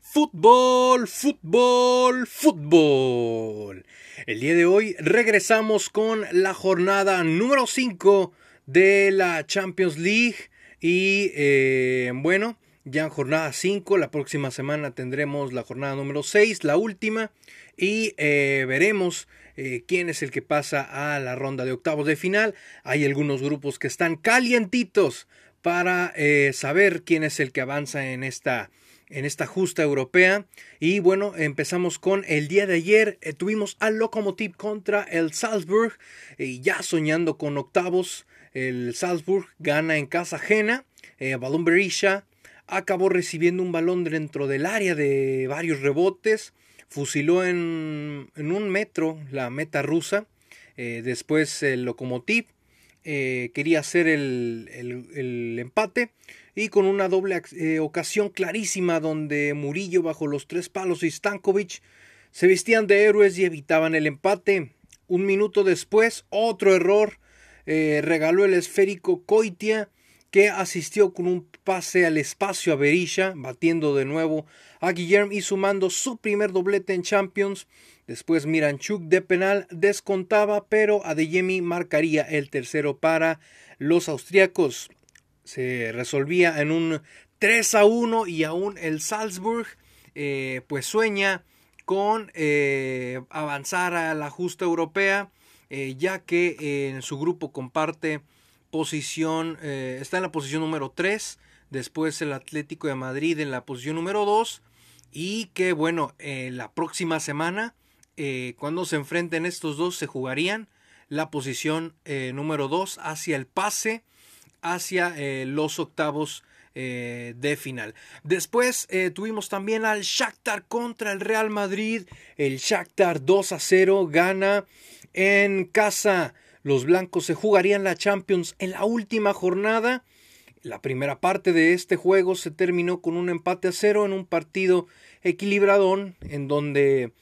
Fútbol, fútbol, fútbol. El día de hoy regresamos con la jornada número 5 de la Champions League. Y bueno, ya en jornada 5, la próxima semana tendremos la jornada número 6, la última. Y veremos quién es el que pasa a la ronda de octavos de final. Hay algunos grupos que están calientitos para saber quién es el que avanza en esta justa europea. Y bueno, empezamos con el día de ayer. Tuvimos al Lokomotiv contra el Salzburg. Ya soñando con octavos. El Salzburg gana en casa ajena. Balón Berisha acabó recibiendo un balón dentro del área de varios rebotes. Fusiló en 1 metro la meta rusa. Después el Lokomotiv quería hacer el empate. Y con una doble ocasión clarísima donde Murillo bajo los 3 palos y Stankovic se vestían de héroes y evitaban el empate. 1 minuto después, otro error. Regaló el esférico Koitia, que asistió con un pase al espacio a Berisha, batiendo de nuevo a Guillermo y sumando su primer doblete en Champions. Después Miranchuk de penal descontaba, pero Adeyemi marcaría el tercero para los austriacos. Se resolvía en un 3-1 y aún el Salzburg pues sueña con avanzar a la justa europea, ya que en su grupo comparte posición, está en la posición número 3, después el Atlético de Madrid en la posición número 2, y que bueno, la próxima semana cuando se enfrenten estos dos se jugarían la posición número 2 hacia el pase hacia los octavos de final. Después tuvimos también al Shakhtar contra el Real Madrid. El Shakhtar 2-0 gana en casa. Los blancos se jugarían la Champions en la última jornada. La primera parte de este juego se terminó con un empate a 0 en un partido equilibradón, en donde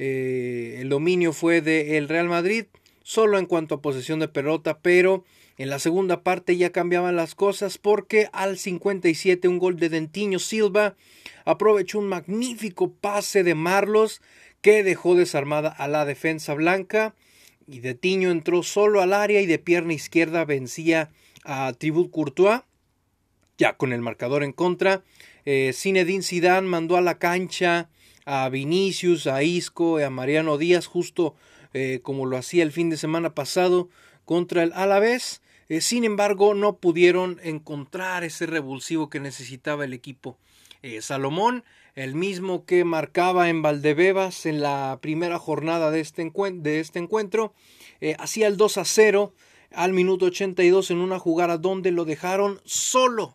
el dominio fue del Real Madrid, solo en cuanto a posesión de pelota, pero en la segunda parte ya cambiaban las cosas, porque al 57 un gol de Dentinho Silva aprovechó un magnífico pase de Marlos que dejó desarmada a la defensa blanca, y Dentinho entró solo al área y de pierna izquierda vencía a Thibaut Courtois, ya con el marcador en contra. Zinedine Zidane mandó a la cancha a Vinicius, a Isco, a Mariano Díaz, justo como lo hacía el fin de semana pasado contra el Alavés. Sin embargo, no pudieron encontrar ese revulsivo que necesitaba el equipo. Salomón, el mismo que marcaba en Valdebebas en la primera jornada de este encuentro, hacía el 2-0 al minuto 82 en una jugada donde lo dejaron solo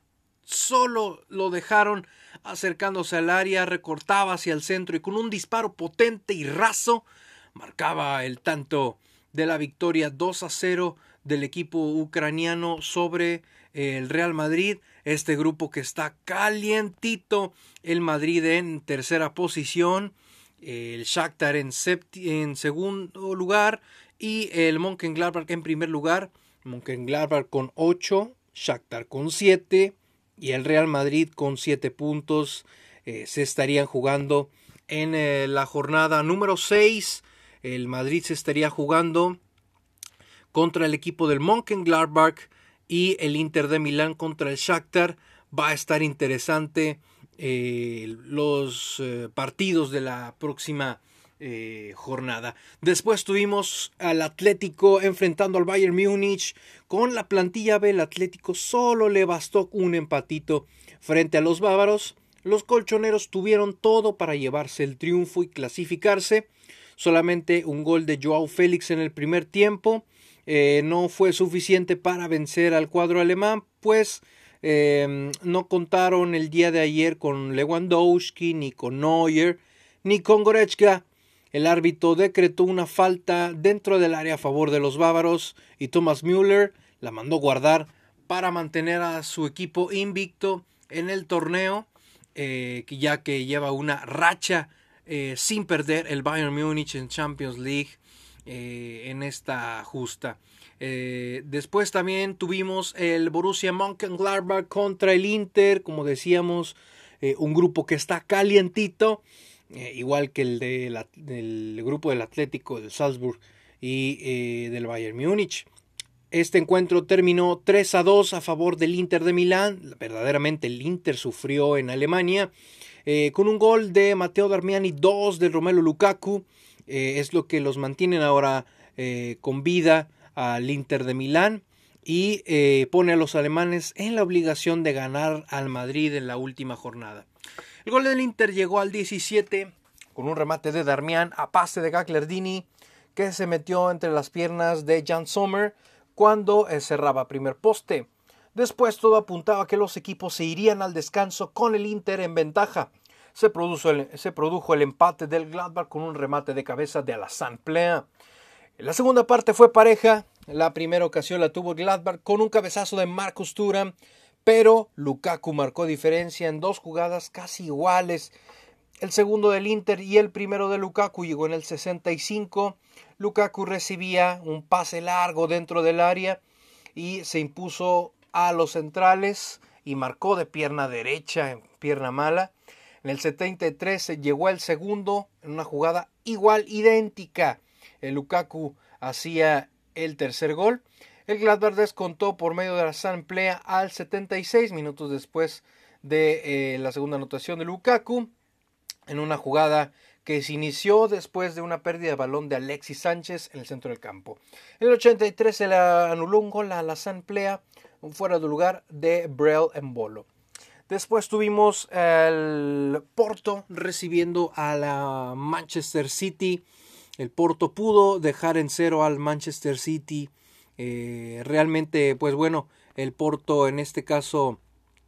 lo dejaron acercándose al área, recortaba hacia el centro y con un disparo potente y raso marcaba el tanto de la victoria 2-0 del equipo ucraniano sobre el Real Madrid. Este grupo que está calientito, el Madrid en tercera posición, el Shakhtar en segundo lugar y el Mönchengladbach en primer lugar. Mönchengladbach con 8, Shakhtar con 7 y el Real Madrid con 7 puntos. Se estarían jugando en la jornada número 6. El Madrid se estaría jugando contra el equipo del Mönchengladbach y el Inter de Milán contra el Shakhtar. Va a estar interesante los partidos de la próxima jornada. Después tuvimos al Atlético enfrentando al Bayern Múnich. Con la plantilla B, el Atlético solo le bastó un empatito frente a los bávaros. Los colchoneros tuvieron todo para llevarse el triunfo y clasificarse. Solamente un gol de Joao Félix en el primer tiempo no fue suficiente para vencer al cuadro alemán, pues no contaron el día de ayer con Lewandowski, ni con Neuer, ni con Goretzka. El árbitro decretó una falta dentro del área a favor de los bávaros y Thomas Müller la mandó guardar para mantener a su equipo invicto en el torneo, ya que lleva una racha sin perder el Bayern Múnich en Champions League en esta justa. Después también tuvimos el Borussia Mönchengladbach contra el Inter, como decíamos, un grupo que está calientito, igual que el del grupo del Atlético, del Salzburg y del Bayern Múnich. Este encuentro terminó 3-2 a favor del Inter de Milán. Verdaderamente el Inter sufrió en Alemania, con un gol de Matteo Darmian y 2 de Romelu Lukaku. Es lo que los mantienen ahora con vida al Inter de Milán y pone a los alemanes en la obligación de ganar al Madrid en la última jornada. El gol del Inter llegó al 17 con un remate de Darmian a pase de Gagliardini, que se metió entre las piernas de Jan Sommer cuando cerraba primer poste. Después todo apuntaba a que los equipos se irían al descanso con el Inter en ventaja. Se produjo el empate del Gladbach con un remate de cabeza de Alassane Plea. La segunda parte fue pareja. La primera ocasión la tuvo el Gladbach con un cabezazo de Marcus Thuram, pero Lukaku marcó diferencia en 2 jugadas casi iguales. El segundo del Inter y el primero de Lukaku llegó en el 65. Lukaku recibía un pase largo dentro del área y se impuso a los centrales y marcó de pierna derecha, pierna mala. En el 73 llegó el segundo en una jugada idéntica. El Lukaku hacía el tercer gol. El Gladbach descontó por medio de Alassane Plea al 76 minutos después de la segunda anotación de Lukaku, en una jugada que se inició después de una pérdida de balón de Alexis Sánchez en el centro del campo. En el 83 se le anuló un gol a Alassane Plea, un fuera de lugar de Breel Embolo. Después tuvimos el Porto recibiendo a la Manchester City. El Porto pudo dejar en 0 al Manchester City. Realmente, pues bueno, el Porto en este caso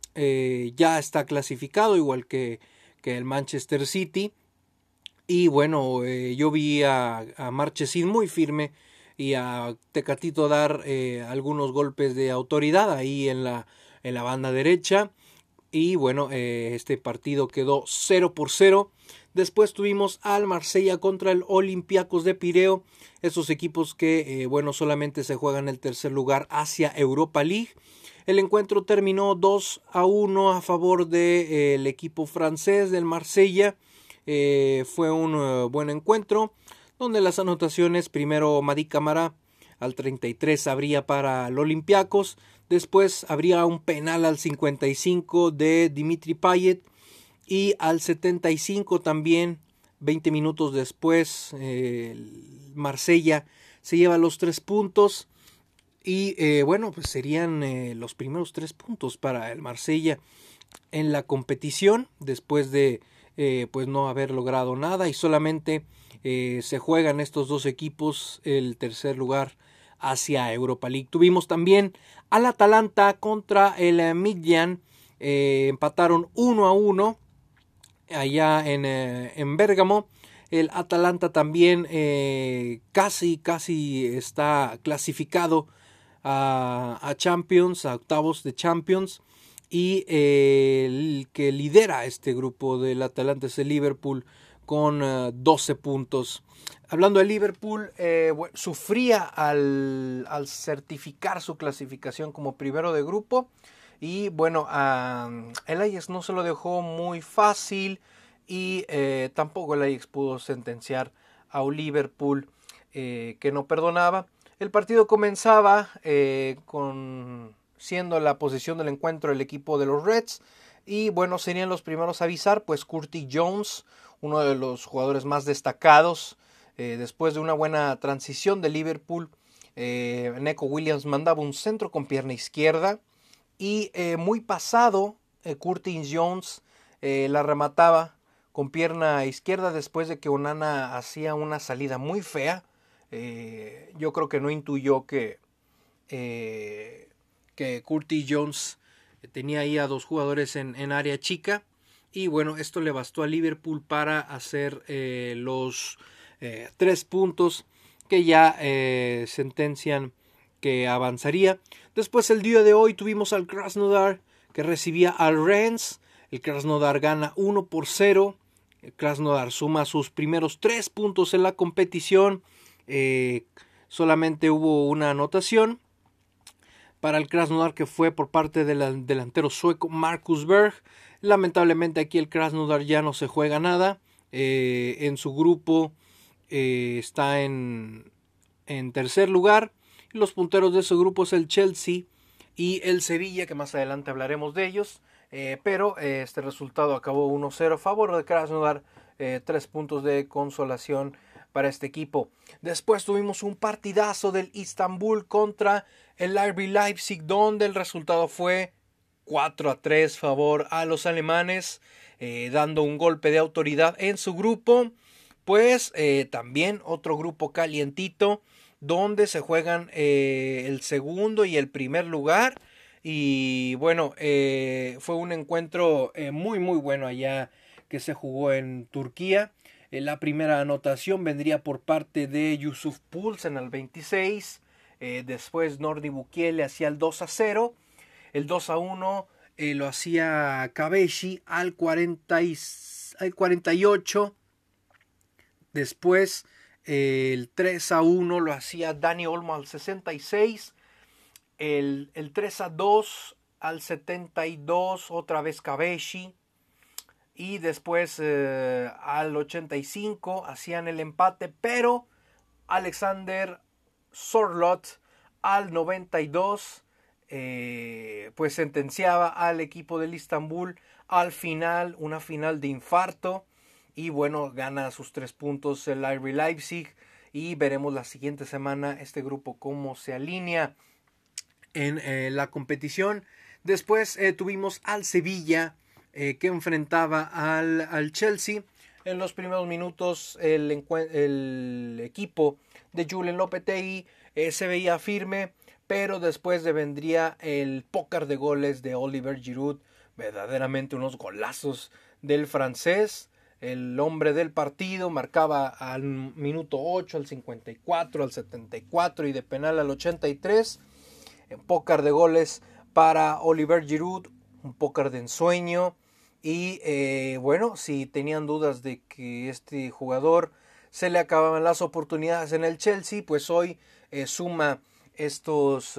ya está clasificado, igual que el Manchester City. Y bueno, yo vi a Marchesín muy firme y a Tecatito dar algunos golpes de autoridad ahí en la banda derecha. Y bueno, este partido quedó 0-0. Después tuvimos al Marsella contra el Olympiacos de Pireo. Esos equipos que, bueno, solamente se juegan el tercer lugar hacia Europa League. El encuentro terminó 2-1 a favor del equipo francés del Marsella. Fue un buen encuentro, donde las anotaciones, primero Madi Camara al 33 abría para el Olympiacos. Después habría un penal al 55 de Dimitri Payet. Y al 75 también, 20 minutos después, Marsella se lleva los 3 puntos. Y bueno, pues serían los primeros 3 puntos para el Marsella en la competición, después de pues no haber logrado nada. Y solamente se juegan estos dos equipos el tercer lugar hacia Europa League. Tuvimos también al Atalanta contra el Midtjylland. Empataron 1-1 allá en Bérgamo. El Atalanta también casi está clasificado a Champions, a octavos de Champions. Y el que lidera este grupo del Atalanta es el Liverpool con 12 puntos. Hablando de Liverpool, sufría al certificar su clasificación como primero de grupo. Y bueno, el Ajax no se lo dejó muy fácil. Y tampoco el Ajax pudo sentenciar a un Liverpool que no perdonaba. El partido comenzaba siendo la posición del encuentro el equipo de los Reds. Y bueno, serían los primeros a avisar, pues Curtis Jones, uno de los jugadores más destacados, después de una buena transición de Liverpool. Neco Williams mandaba un centro con pierna izquierda. Y muy pasado, Curtis Jones la remataba con pierna izquierda después de que Onana hacía una salida muy fea. Yo creo que no intuyó que Curtis Jones tenía ahí a dos jugadores en área chica. Y bueno, esto le bastó a Liverpool para hacer los 3 puntos que ya sentencian que avanzaría. Después el día de hoy tuvimos al Krasnodar que recibía al Rennes. El Krasnodar gana 1-0. El Krasnodar suma sus primeros 3 puntos en la competición. Solamente hubo una anotación para el Krasnodar, que fue por parte del delantero sueco Marcus Berg. Lamentablemente aquí el Krasnodar ya no se juega nada. En su grupo está en tercer lugar. Los punteros de su grupo es el Chelsea y el Sevilla, que más adelante hablaremos de ellos. Pero este resultado acabó 1-0 a favor de Krasnodar. 3 puntos de consolación para este equipo. Después tuvimos un partidazo del Istanbul contra el RB Leipzig, donde el resultado fue 4-3 favor a los alemanes, dando un golpe de autoridad en su grupo. Pues también otro grupo calientito, donde se juegan el segundo y el primer lugar. Y bueno, fue un encuentro muy bueno allá que se jugó en Turquía. La primera anotación vendría por parte de Yusuf Poulsen al 26. Después Nordi Bukiele hacía el 2-0. El 2-1 lo hacía Kabeshi al 48. Después el 3-1 lo hacía Dani Olmo al 66. El 3-2 al 72 otra vez Kabeshi. Y después al 85 hacían el empate, pero Alexander Sorloth al 92 pues sentenciaba al equipo del Istanbul al final, una final de infarto. Y bueno, gana sus 3 puntos el RB Leipzig. Y veremos la siguiente semana este grupo cómo se alinea en la competición. Después tuvimos al Sevilla, que enfrentaba al Chelsea. En los primeros minutos el equipo de Julen Lopetegui se veía firme, pero después vendría el pócar de goles de Oliver Giroud. Verdaderamente unos golazos del francés, el hombre del partido. Marcaba al minuto 8, al 54, al 74 y de penal al 83. En pócar de goles para Oliver Giroud, un pócar de ensueño. Y bueno, si tenían dudas de que este jugador se le acababan las oportunidades en el Chelsea, pues hoy suma estos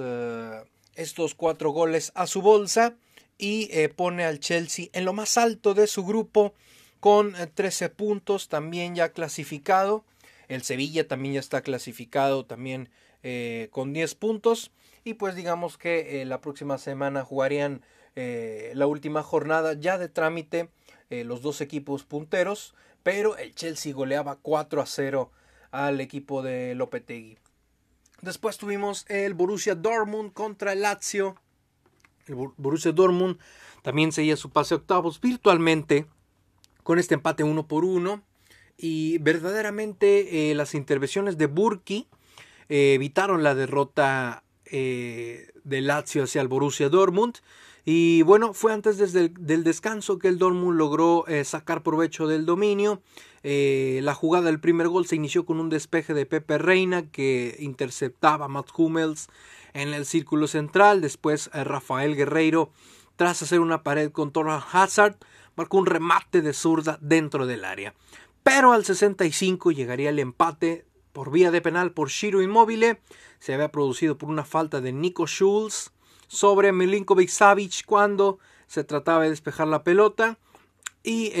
4 goles a su bolsa y pone al Chelsea en lo más alto de su grupo con 13 puntos, también ya clasificado. El Sevilla también ya está clasificado, también con 10 puntos. Y pues digamos que la próxima semana jugarían la última jornada ya de trámite los dos equipos punteros, pero el Chelsea goleaba 4-0 al equipo de Lopetegui. Después tuvimos el Borussia Dortmund contra el Lazio. El Borussia Dortmund también seguía su pase a octavos virtualmente con este empate 1-1, y verdaderamente las intervenciones de Burki evitaron la derrota de Lazio hacia el Borussia Dortmund. Y bueno, fue antes del descanso que el Dortmund logró sacar provecho del dominio. La jugada del primer gol se inició con un despeje de Pepe Reina, que interceptaba a Mats Hummels en el círculo central. Después Rafael Guerreiro, tras hacer una pared con Torgan Hazard, marcó un remate de zurda dentro del área. Pero al 65 llegaría el empate por vía de penal por Ciro Immobile. Se había producido por una falta de Nico Schulz sobre Milinkovic-Savic cuando se trataba de despejar la pelota. Y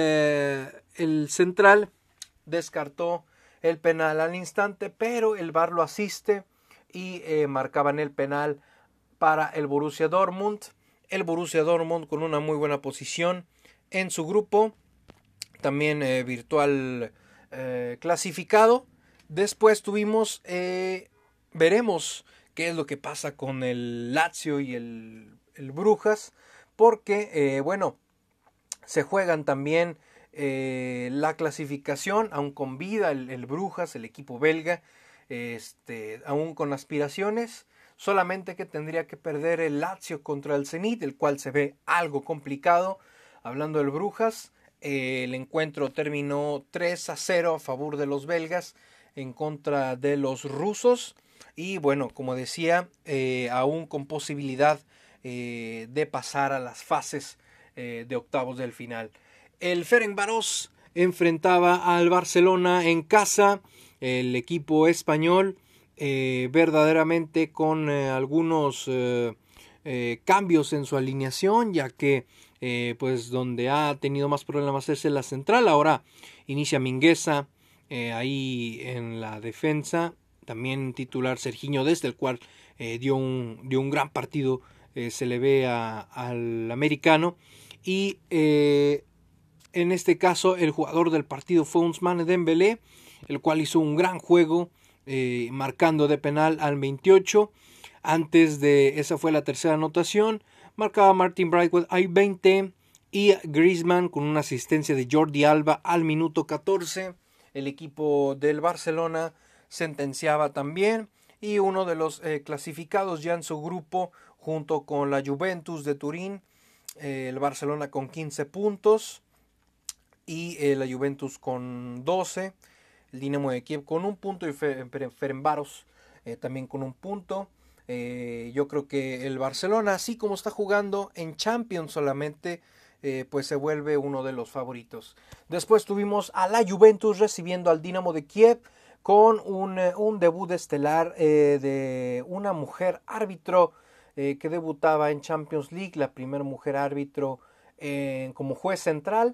el central descartó el penal al instante, pero el VAR lo asiste y marcaban el penal para el Borussia Dortmund. El Borussia Dortmund con una muy buena posición en su grupo, también virtual clasificado. Después tuvimos, veremos qué es lo que pasa con el Lazio y el Brujas, porque bueno, se juegan también la clasificación, aún con vida el Brujas, el equipo belga, aún con aspiraciones. Solamente que tendría que perder el Lazio contra el Zenit, el cual se ve algo complicado. Hablando del Brujas, el encuentro terminó 3-0 a favor de los belgas en contra de los rusos. Y bueno, como decía, aún con posibilidad de pasar a las fases de octavos del final. El Ferencváros enfrentaba al Barcelona en casa. El equipo español verdaderamente con algunos cambios en su alineación, ya que pues donde ha tenido más problemas es en la central. Ahora inicia Mingueza ahí en la defensa, también titular Sergiño Dest, el cual dio un gran partido, se le ve al americano, y en este caso el jugador del partido fue Ousmane Dembélé, el cual hizo un gran juego, marcando de penal al 28. Antes de esa fue la tercera anotación, marcaba Martin Braithwaite al 20 y Griezmann con una asistencia de Jordi Alba al minuto 14. El equipo del Barcelona sentenciaba también, y uno de los clasificados ya en su grupo junto con la Juventus de Turín, el Barcelona con 15 puntos y la Juventus con 12, el Dinamo de Kiev con un punto y Ferencváros también con un punto. Yo creo que el Barcelona, así como está jugando en Champions solamente, pues se vuelve uno de los favoritos. Después tuvimos a la Juventus recibiendo al Dinamo de Kiev con un debut estelar de una mujer árbitro que debutaba en Champions League, la primera mujer árbitro como juez central.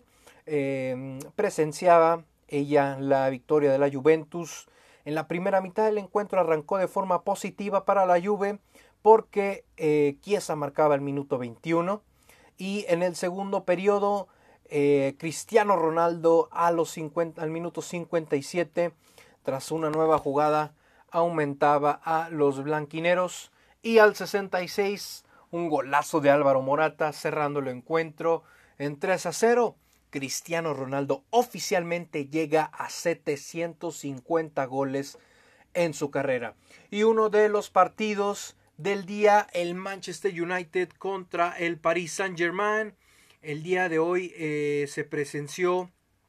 Presenciaba ella la victoria de la Juventus. En la primera mitad del encuentro arrancó de forma positiva para la Juve porque Chiesa marcaba el minuto 21, y en el segundo periodo Cristiano Ronaldo al minuto 57, tras una nueva jugada, aumentaba a los blanquineros, y al 66 un golazo de Álvaro Morata cerrando el encuentro en 3-0. Cristiano Ronaldo oficialmente llega a 750 goles en su carrera. Y uno de los partidos del día, el Manchester United contra el Paris Saint-Germain. El día de hoy se presenció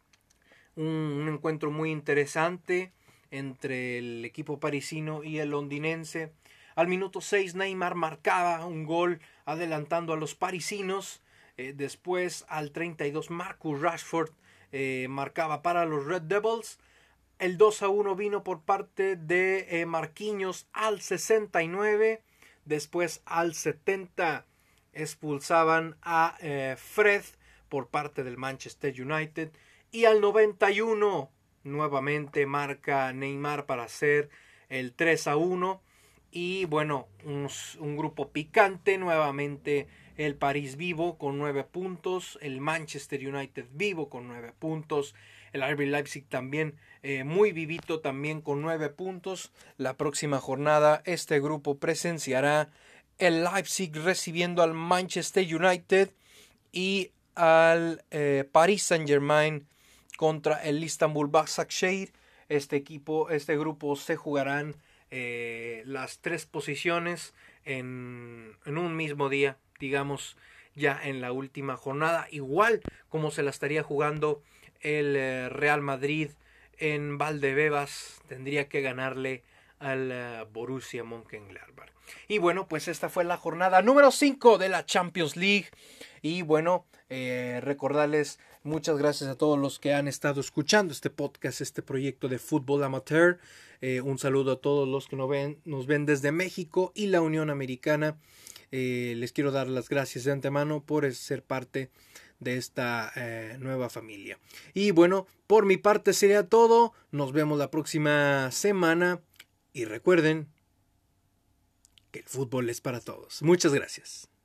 un encuentro muy interesante entre el equipo parisino y el londinense. Al minuto 6 Neymar marcaba un gol adelantando a los parisinos. Después al 32 Marcus Rashford marcaba para los Red Devils. El 2-1 vino por parte de Marquinhos al 69. Después al 70 expulsaban a Fred por parte del Manchester United. Y al 91 nuevamente marca Neymar para hacer el 3-1. Y bueno, un grupo picante nuevamente. El París vivo con 9 puntos, el Manchester United vivo con 9 puntos, el RB Leipzig también muy vivito, también con 9 puntos. La próxima jornada este grupo presenciará el Leipzig recibiendo al Manchester United y al Paris Saint-Germain contra el Istanbul Başakşehir. Este grupo se jugarán las 3 posiciones en un mismo día, digamos ya en la última jornada, igual como se la estaría jugando el Real Madrid en Valdebebas. Tendría que ganarle al Borussia Mönchengladbach. Y bueno, pues esta fue la jornada número 5 de la Champions League. Y bueno, recordarles muchas gracias a todos los que han estado escuchando este podcast, este proyecto de fútbol amateur. Un saludo a todos los que nos ven desde México y la Unión Americana. Les quiero dar las gracias de antemano por ser parte de esta nueva familia. Y bueno, por mi parte sería todo. Nos vemos la próxima semana. Y recuerden que el fútbol es para todos. Muchas gracias.